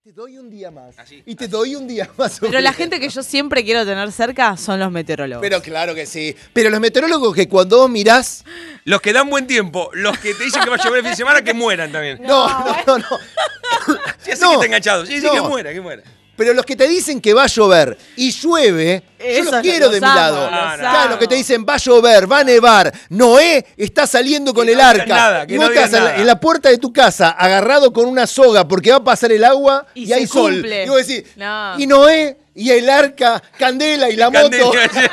Te doy un día más. Así, y te doy un día más. Pero la gente que yo siempre quiero tener cerca son los meteorólogos. Pero claro que sí. Pero los meteorólogos que cuando vos mirás... Los que dan buen tiempo, los que te dicen que va a llover el fin de semana, que mueran también. No. Sí, así que está enganchado. Sí, que muera, que muera. Pero los que te dicen que va a llover y llueve, yo los quiero de mi lado. Claro, los que te dicen va a llover, va a nevar, Noé está saliendo con el arca. Y vos estás en la puerta de tu casa agarrado con una soga porque va a pasar el agua y hay sol. Y vos decís, y Noé, y el arca, Candela y la moto.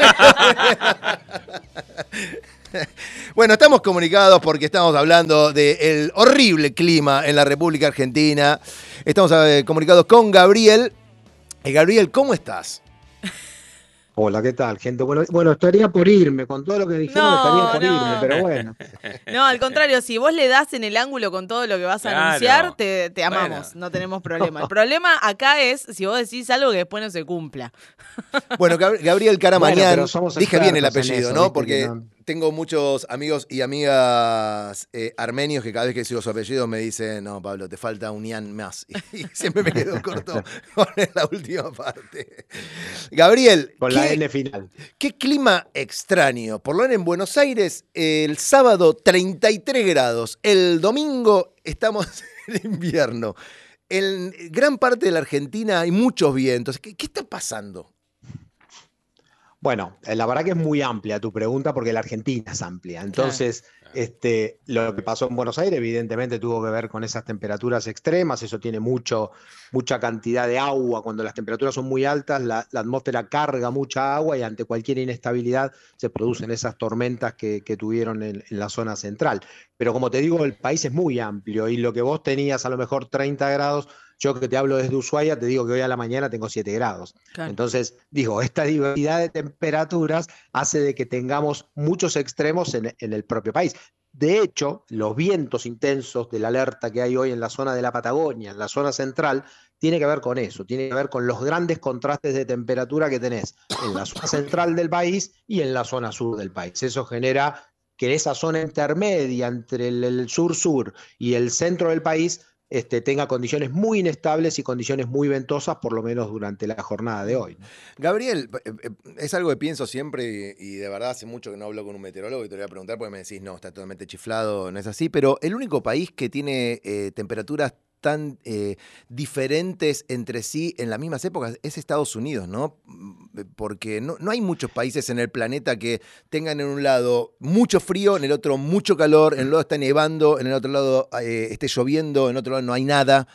Bueno, estamos comunicados porque estamos hablando del horrible clima en la República Argentina. Estamos comunicados con Gabriel. Gabriel, ¿cómo estás? Hola, ¿qué tal, gente? Bueno, estaría por irme, con todo lo que dijeron estaría por irme, pero bueno. No, al contrario, si vos le das en el ángulo con todo lo que vas a anunciar, te amamos, no tenemos problema. El problema acá es si vos decís algo que después no se cumpla. Bueno, Gabriel Caramañán, dije bien el apellido, eso, ¿no? Porque tengo muchos amigos y amigas armenios que cada vez que sigo su apellido me dicen, no, Pablo, te falta un ian más. Y siempre me quedo corto con la última parte. Gabriel, con la N final. Qué clima extraño. Por lo menos en Buenos Aires, el sábado 33 grados. El domingo estamos en invierno. En gran parte de la Argentina hay muchos vientos. ¿Qué está pasando? Bueno, la verdad que es muy amplia tu pregunta porque la Argentina es amplia. Entonces, lo que pasó en Buenos Aires evidentemente tuvo que ver con esas temperaturas extremas. Eso tiene mucha cantidad de agua. Cuando las temperaturas son muy altas, la atmósfera carga mucha agua y ante cualquier inestabilidad se producen esas tormentas que tuvieron en la zona central. Pero como te digo, el país es muy amplio y lo que vos tenías a lo mejor 30 grados, yo que te hablo desde Ushuaia, te digo que hoy a la mañana tengo 7 grados. Claro. Entonces, digo, esta diversidad de temperaturas hace de que tengamos muchos extremos en el propio país. De hecho, los vientos intensos de la alerta que hay hoy en la zona de la Patagonia, en la zona central, tiene que ver con eso, tiene que ver con los grandes contrastes de temperatura que tenés en la zona central del país y en la zona sur del país. Eso genera que esa zona intermedia entre el sur-sur y el centro del país tenga condiciones muy inestables y condiciones muy ventosas, por lo menos durante la jornada de hoy. Gabriel, es algo que pienso siempre y de verdad hace mucho que no hablo con un meteorólogo y te lo voy a preguntar porque me decís, no, está totalmente chiflado, no es así, pero el único país que tiene temperaturas tan diferentes entre sí en las mismas épocas es Estados Unidos, ¿no? Porque no hay muchos países en el planeta que tengan en un lado mucho frío, en el otro mucho calor, en el lado está nevando, en el otro lado esté lloviendo, en el otro lado no hay nada.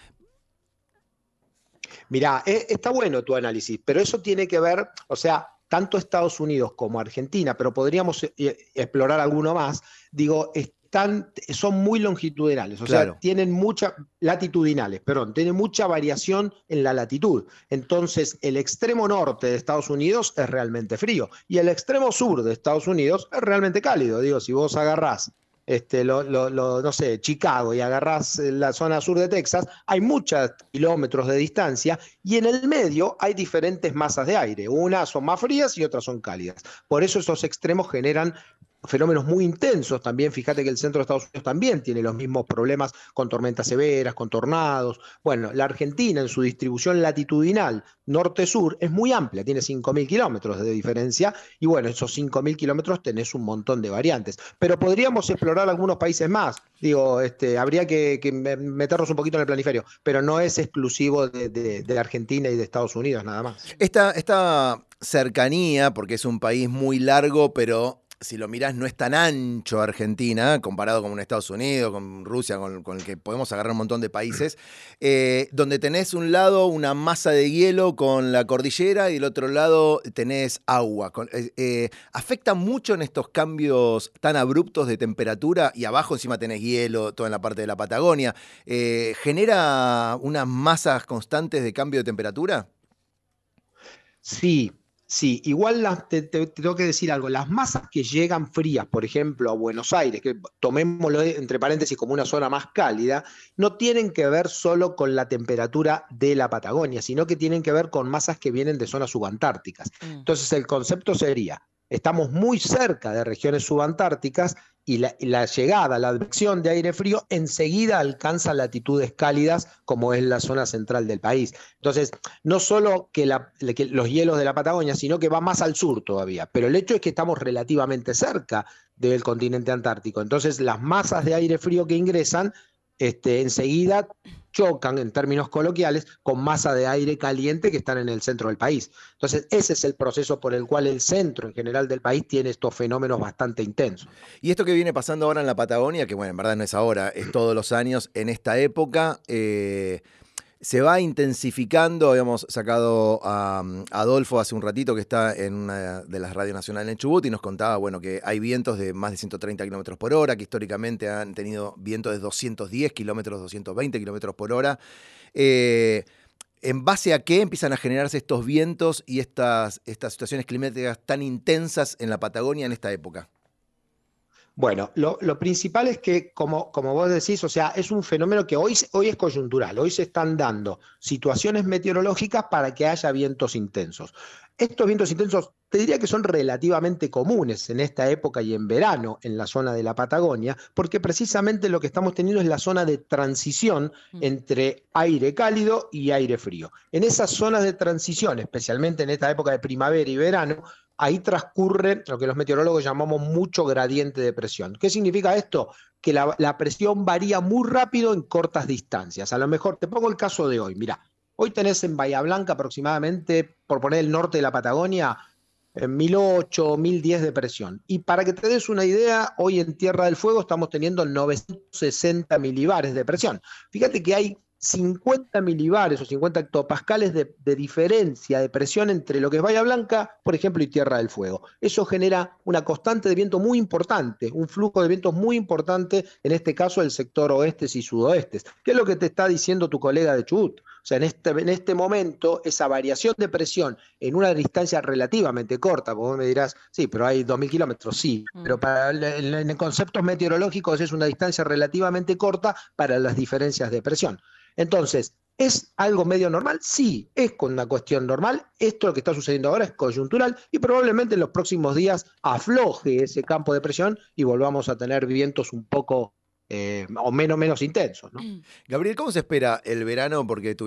Mirá, está bueno tu análisis, pero eso tiene que ver, o sea, tanto Estados Unidos como Argentina, pero podríamos explorar alguno más, digo, son muy longitudinales, o sea, tienen tienen mucha variación en la latitud. Entonces, el extremo norte de Estados Unidos es realmente frío y el extremo sur de Estados Unidos es realmente cálido. Digo, si vos agarrás no sé, Chicago y agarrás la zona sur de Texas, hay muchos kilómetros de distancia y en el medio hay diferentes masas de aire. Unas son más frías y otras son cálidas. Por eso esos extremos generan fenómenos muy intensos también. Fíjate que el centro de Estados Unidos también tiene los mismos problemas con tormentas severas, con tornados. Bueno, la Argentina en su distribución latitudinal norte-sur es muy amplia, tiene 5.000 kilómetros de diferencia y bueno, esos 5.000 kilómetros tenés un montón de variantes. Pero podríamos explorar algunos países más. Digo, habría que meternos un poquito en el planiferio, pero no es exclusivo de la Argentina y de Estados Unidos nada más. Esta cercanía, porque es un país muy largo, pero si lo mirás no es tan ancho Argentina, comparado con Estados Unidos, con Rusia, con el que podemos agarrar un montón de países, donde tenés un lado una masa de hielo con la cordillera y del otro lado tenés agua. ¿Afecta mucho en estos cambios tan abruptos de temperatura? Y abajo encima tenés hielo, toda en la parte de la Patagonia. ¿Genera unas masas constantes de cambio de temperatura? Sí. Sí, igual te tengo que decir algo, las masas que llegan frías, por ejemplo, a Buenos Aires, que tomémoslo entre paréntesis como una zona más cálida, no tienen que ver solo con la temperatura de la Patagonia, sino que tienen que ver con masas que vienen de zonas subantárticas. Entonces el concepto sería, estamos muy cerca de regiones subantárticas y la llegada, la advección de aire frío enseguida alcanza latitudes cálidas como es la zona central del país. Entonces, no solo que los hielos de la Patagonia, sino que va más al sur todavía, pero el hecho es que estamos relativamente cerca del continente antártico. Entonces, las masas de aire frío que ingresan enseguida chocan, en términos coloquiales, con masa de aire caliente que están en el centro del país. Entonces, ese es el proceso por el cual el centro en general del país tiene estos fenómenos bastante intensos. Y esto que viene pasando ahora en la Patagonia, que bueno, en verdad no es ahora, es todos los años, en esta época, se va intensificando. Habíamos sacado a Adolfo hace un ratito, que está en una de las radios nacionales en Chubut, y nos contaba, bueno, que hay vientos de más de 130 kilómetros por hora, que históricamente han tenido vientos de 210 kilómetros, 220 kilómetros por hora. ¿En base a qué empiezan a generarse estos vientos y estas situaciones climáticas tan intensas en la Patagonia en esta época? Bueno, lo principal es que, como vos decís, o sea, es un fenómeno que hoy es coyuntural, hoy se están dando situaciones meteorológicas para que haya vientos intensos. Estos vientos intensos, te diría que son relativamente comunes en esta época y en verano en la zona de la Patagonia, porque precisamente lo que estamos teniendo es la zona de transición entre aire cálido y aire frío. En esas zonas de transición, especialmente en esta época de primavera y verano, ahí transcurre lo que los meteorólogos llamamos mucho gradiente de presión. ¿Qué significa esto? Que la presión varía muy rápido en cortas distancias. A lo mejor, te pongo el caso de hoy, mirá, hoy tenés en Bahía Blanca aproximadamente, por poner el norte de la Patagonia, 1008, 1010 de presión. Y para que te des una idea, hoy en Tierra del Fuego estamos teniendo 960 milibares de presión. Fíjate que hay 50 milibares o 50 hectopascales de diferencia de presión entre lo que es Bahía Blanca, por ejemplo, y Tierra del Fuego. Eso genera una constante de viento muy importante, un flujo de vientos muy importante, en este caso el sector oestes y sudoestes. ¿Qué es lo que te está diciendo tu colega de Chubut? O sea, en este momento, esa variación de presión en una distancia relativamente corta, como vos me dirás, sí, pero hay 2.000 kilómetros, sí, pero en conceptos meteorológicos es una distancia relativamente corta para las diferencias de presión. Entonces, ¿es algo medio normal? Sí, es con una cuestión normal. Esto lo que está sucediendo ahora es coyuntural y probablemente en los próximos días afloje ese campo de presión y volvamos a tener vientos un poco o menos intensos, ¿no? Gabriel, ¿cómo se espera el verano? Porque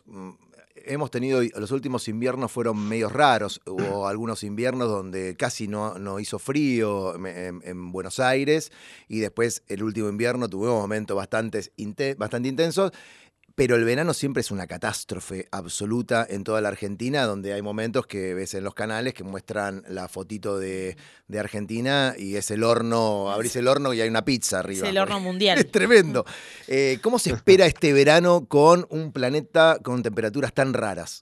hemos tenido, los últimos inviernos fueron medios raros. Hubo algunos inviernos donde casi no hizo frío en Buenos Aires, y después el último invierno tuvimos momentos bastante intensos. Pero el verano siempre es una catástrofe absoluta en toda la Argentina, donde hay momentos que ves en los canales que muestran la fotito de Argentina y es el horno, abrís el horno y hay una pizza arriba. Es el horno mundial. Es tremendo. ¿Cómo se espera este verano con un planeta con temperaturas tan raras?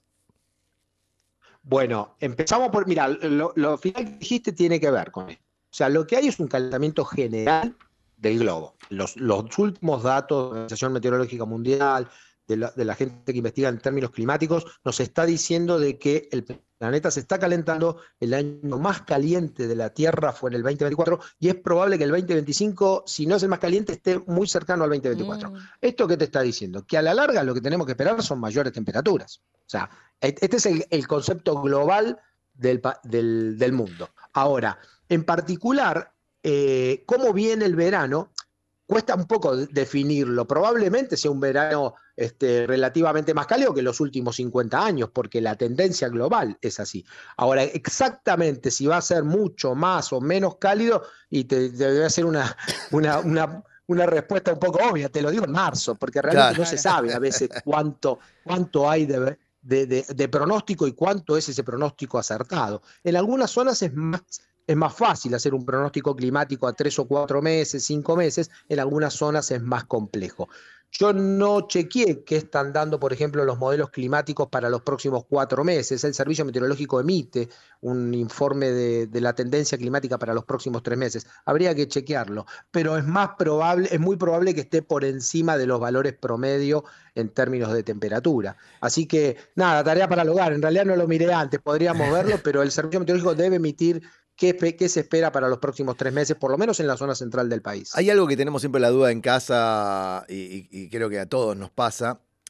Bueno, empezamos por, mira, lo final que dijiste tiene que ver con esto. O sea, lo que hay es un calentamiento general del globo. Los últimos datos de la Organización Meteorológica Mundial, de la gente que investiga en términos climáticos, nos está diciendo de que el planeta se está calentando. El año más caliente de la Tierra fue en el 2024 y es probable que el 2025, si no es el más caliente, esté muy cercano al 2024. ¿Esto qué te está diciendo? Que a la larga lo que tenemos que esperar son mayores temperaturas. O sea, este es el concepto global del mundo. Ahora, en particular, cómo viene el verano, cuesta un poco definirlo. Probablemente sea un verano relativamente más cálido que los últimos 50 años, porque la tendencia global es así. Ahora, exactamente si va a ser mucho más o menos cálido, y te debe hacer una respuesta un poco obvia, te lo digo en marzo, porque realmente no se sabe a veces cuánto hay de pronóstico y cuánto es ese pronóstico acertado. En algunas zonas es más fácil hacer un pronóstico climático a 3 o 4 meses, 5 meses, en algunas zonas es más complejo. Yo no chequeé qué están dando, por ejemplo, los modelos climáticos para los próximos 4 meses. El Servicio Meteorológico emite un informe de la tendencia climática para los próximos 3 meses. Habría que chequearlo, pero es muy probable que esté por encima de los valores promedio en términos de temperatura. Así que, nada, tarea para el hogar. En realidad no lo miré antes, podríamos verlo, pero el Servicio Meteorológico debe emitir qué se espera para los próximos 3 meses, por lo menos en la zona central del país. Hay algo que tenemos siempre la duda en casa y creo que a todos nos pasa.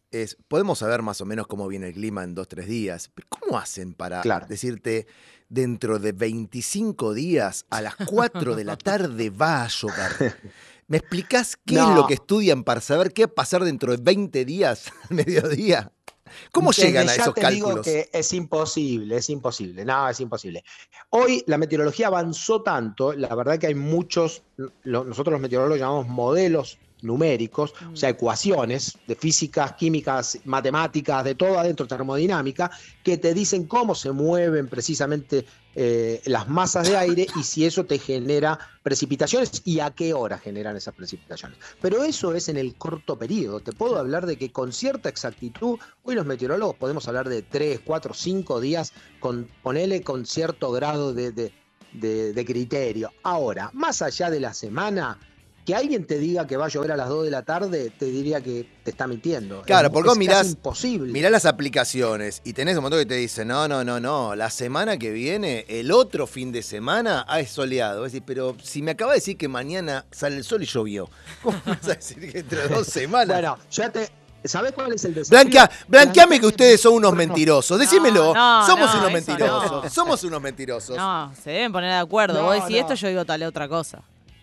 podemos saber más o menos cómo viene el clima en 2-3 días, pero ¿cómo hacen para decirte dentro de 25 días a las 4 de la tarde va a llover? ¿Me explicás qué es lo que estudian para saber qué va a pasar dentro de 20 días al mediodía? ¿Cómo llegan a esos cálculos? Digo que es imposible, no, es imposible. Hoy la meteorología avanzó tanto, la verdad que hay muchos, nosotros los meteorólogos llamamos modelos numéricos, o sea, ecuaciones de físicas, químicas, matemáticas, de todo adentro, termodinámica, que te dicen cómo se mueven precisamente las masas de aire y si eso te genera precipitaciones y a qué hora generan esas precipitaciones. Pero eso es en el corto periodo. Te puedo hablar de que con cierta exactitud, hoy los meteorólogos podemos hablar de 3, 4, 5 días, ponele con cierto grado de criterio. Ahora, más allá de la semana, que alguien te diga que va a llover a las 2 de la tarde, te diría que te está mintiendo. Claro, porque vos mirás las aplicaciones y tenés un montón que te dicen, no, la semana que viene, el otro fin de semana, es soleado. Vos decís, pero si me acaba de decir que mañana sale el sol y llovió, ¿cómo vas a decir que entre 2 semanas? Bueno, ¿sabés cuál es el desafío? Blanqueame que ustedes son unos mentirosos. Decímelo. Somos unos mentirosos. No. Somos unos mentirosos. No, se deben poner de acuerdo. Vos decís esto, yo digo tal otra cosa.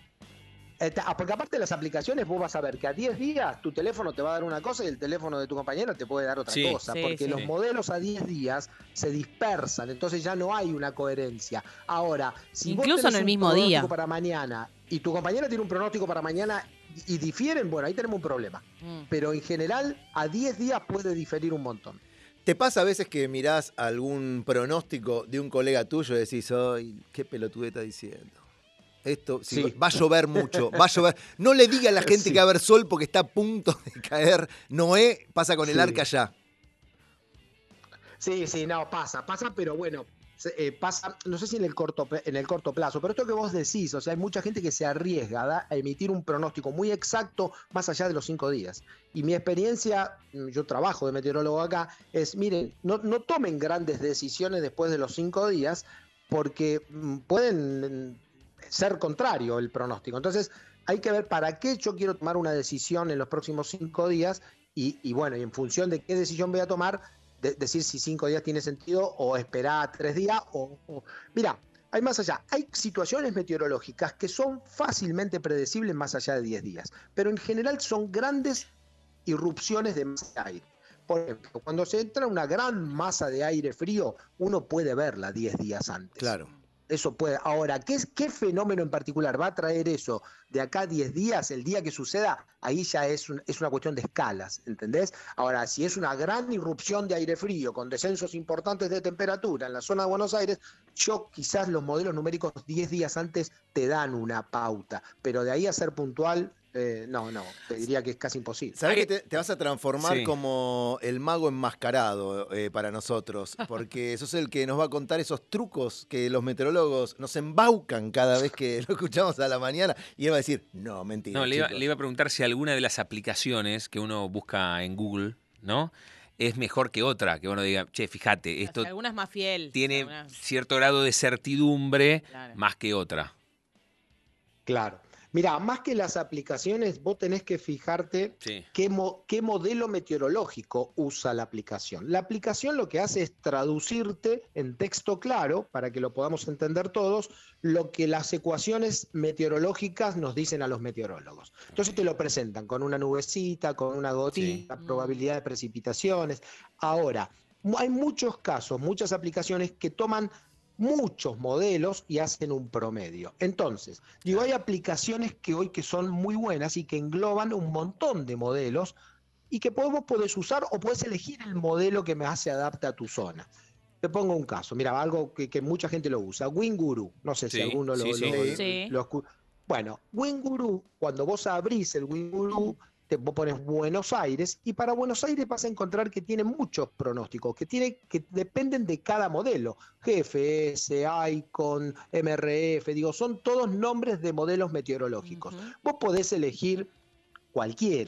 Porque aparte de las aplicaciones, vos vas a ver que a 10 días tu teléfono te va a dar una cosa y el teléfono de tu compañero te puede dar otra cosa. Porque los modelos a 10 días se dispersan, entonces ya no hay una coherencia. Ahora, si incluso vos tenés en el mismo un pronóstico día para mañana y tu compañera tiene un pronóstico para mañana y difieren, bueno, ahí tenemos un problema. Pero en general, a 10 días puede diferir un montón. ¿Te pasa a veces que mirás algún pronóstico de un colega tuyo y decís, ¡ay, qué pelotude está diciendo! Esto, va a llover mucho, va a llover. No le diga a la gente que va a haber sol porque está a punto de caer. Noé pasa con el arca ya. Sí, no, pasa, pero bueno, pasa, no sé si en el corto plazo, pero esto que vos decís, o sea, hay mucha gente que se arriesga a emitir un pronóstico muy exacto más allá de los 5 días. Y mi experiencia, yo trabajo de meteorólogo acá, es, miren, no tomen grandes decisiones después de los 5 días porque pueden ser contrario el pronóstico. Entonces, hay que ver para qué yo quiero tomar una decisión en los próximos 5 días y bueno, y en función de qué decisión voy a tomar, decir si 5 días tiene sentido o esperar 3 días Mira, hay más allá. Hay situaciones meteorológicas que son fácilmente predecibles más allá de 10 días, pero en general son grandes irrupciones de masa de aire. Por ejemplo, cuando se entra una gran masa de aire frío, uno puede verla 10 días antes. Claro. Eso puede. Ahora, ¿qué fenómeno en particular va a traer eso de acá a 10 días? El día que suceda, ahí ya es una cuestión de escalas, ¿entendés? Ahora, si es una gran irrupción de aire frío con descensos importantes de temperatura en la zona de Buenos Aires, quizás los modelos numéricos 10 días antes te dan una pauta, pero de ahí a ser puntual, no, te diría que es casi imposible. ¿Sabés que te vas a transformar como el mago enmascarado para nosotros? Porque sos el que nos va a contar esos trucos que los meteorólogos nos embaucan cada vez que lo escuchamos a la mañana y él va a decir, no, mentira. No, le iba a preguntar si alguna de las aplicaciones que uno busca en Google, ¿no?, es mejor que otra, que uno diga, che, fíjate, esto alguna es más fiel, tiene cierto grado de certidumbre más que otra. Claro. Mira, más que las aplicaciones, vos tenés que fijarte qué modelo meteorológico usa la aplicación. La aplicación lo que hace es traducirte en texto claro, para que lo podamos entender todos, lo que las ecuaciones meteorológicas nos dicen a los meteorólogos. Entonces te lo presentan con una nubecita, con una gotita, probabilidad de precipitaciones. Ahora, hay muchos casos, muchas aplicaciones que toman muchos modelos y hacen un promedio. Entonces, hay aplicaciones que hoy que son muy buenas y que engloban un montón de modelos y que podés usar o podés elegir el modelo que más se adapta a tu zona. Te pongo un caso, mira, algo que mucha gente lo usa, WinGuru, no sé si alguno lo escucha. Bueno, WinGuru, cuando vos abrís el WinGuru, vos pones Buenos Aires y para Buenos Aires vas a encontrar que tiene muchos pronósticos que dependen de cada modelo. GFS, Icon, MRF, son todos nombres de modelos meteorológicos. Vos podés elegir cualquiera.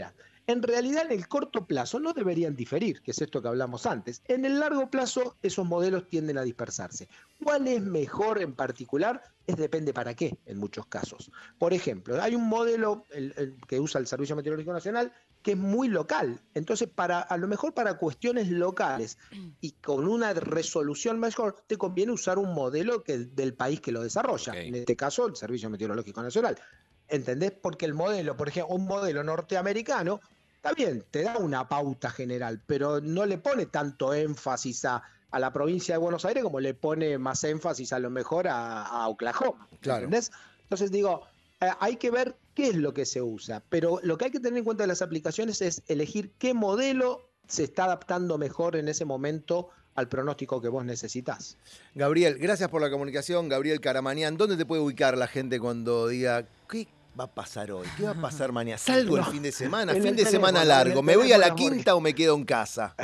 En realidad, en el corto plazo no deberían diferir, que es esto que hablamos antes. En el largo plazo, esos modelos tienden a dispersarse. ¿Cuál es mejor en particular? Depende para qué, en muchos casos. Por ejemplo, hay un modelo el que usa el Servicio Meteorológico Nacional que es muy local. Entonces, a lo mejor para cuestiones locales y con una resolución mejor, te conviene usar un modelo del país que lo desarrolla. Okay. En este caso, el Servicio Meteorológico Nacional. ¿Entendés? Porque el modelo, por ejemplo, un modelo norteamericano, está bien, te da una pauta general, pero no le pone tanto énfasis a la provincia de Buenos Aires como le pone más énfasis a lo mejor a Oklahoma. Claro. ¿Entendés? Entonces digo, hay que ver qué es lo que se usa, pero lo que hay que tener en cuenta de las aplicaciones es elegir qué modelo se está adaptando mejor en ese momento al pronóstico que vos necesitas. Gabriel, gracias por la comunicación. Gabriel Caramanian, ¿dónde te puede ubicar la gente cuando diga qué va a pasar hoy? ¿Qué va a pasar mañana? ¿Salgo el fin de semana? Fin de semana largo. ¿Me voy a la quinta o me quedo en casa?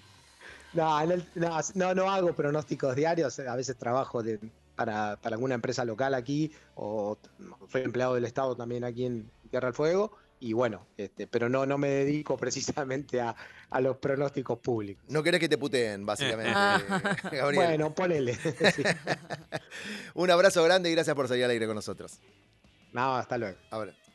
No hago pronósticos diarios. A veces trabajo para alguna empresa local aquí, o soy empleado del Estado también aquí en Tierra del Fuego. Y bueno, pero no me dedico precisamente a los pronósticos públicos. No querés que te puteen, básicamente, Gabriel. Bueno, ponele. Sí. Un abrazo grande y gracias por salir al aire con nosotros. No, hasta luego. Ahora.